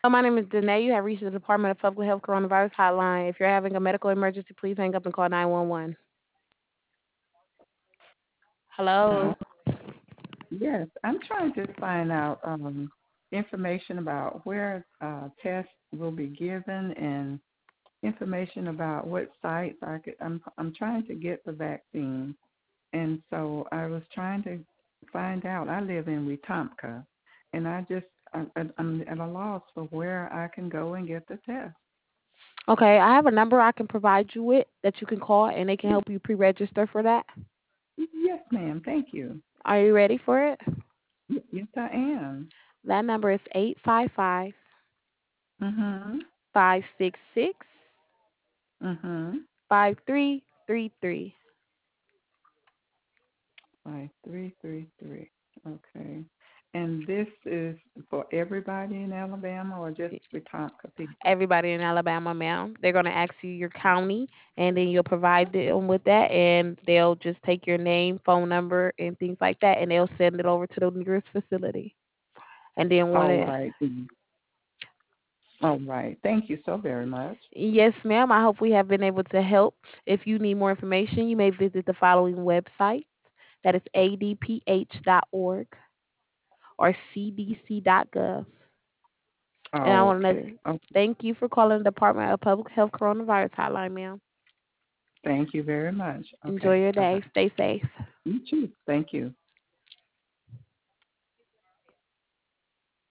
My name is Danae. You have reached the Department of Public Health Coronavirus Hotline. If you're having a medical emergency, please hang up and call 911. Hello. Yes, I'm trying to find out information about where tests will be given and information about what sites I could. I'm trying to get the vaccine, and so I was trying to find out. I live in Wetumpka, and I'm at a loss for where I can go and get the test. Okay, I have a number I can provide you with that you can call and they can help you pre register for that. Yes, ma'am. Thank you. Are you ready for it? Yes, I am. That number is 855 Mhm. 566 Mhm. 5333. 5333. Okay. And this is for everybody in Alabama or just Wetumpka people? Everybody in Alabama, ma'am. They're going to ask you your county, and then you'll provide them with that, and they'll just take your name, phone number, and things like that, and they'll send it over to the nearest facility. And then when All it, right. All right. Thank you so very much. yes, ma'am, I hope we have been able to help. If you need more information, you may visit the following website. That is adph.org or cdc.gov. And I Oh, want okay. to Oh, thank you for calling the Department of Public Health Coronavirus Hotline, ma'am. thank you very much. Enjoy Okay. your Bye day. bye. Stay safe. You too. Thank you.